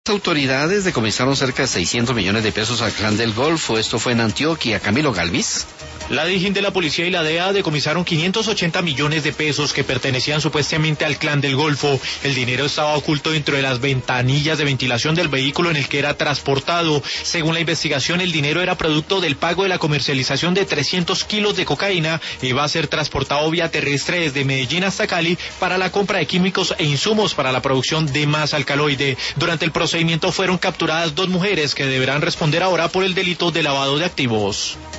Las autoridades decomisaron cerca de 600 millones de pesos al Clan del Golfo. Esto fue en Antioquia. Camilo Galvis. La DIJÍN de la policía y la DEA decomisaron 580 millones de pesos que pertenecían supuestamente al Clan del Golfo. El dinero estaba oculto dentro de las ventanillas de ventilación del vehículo en el que era transportado. Según la investigación, el dinero era producto del pago de la comercialización de 300 kilos de cocaína y iba a ser transportado vía terrestre desde Medellín hasta Cali para la compra de químicos e insumos para la producción de más alcaloide. Durante el procedimiento fueron capturadas 2 mujeres que deberán responder ahora por el delito de lavado de activos.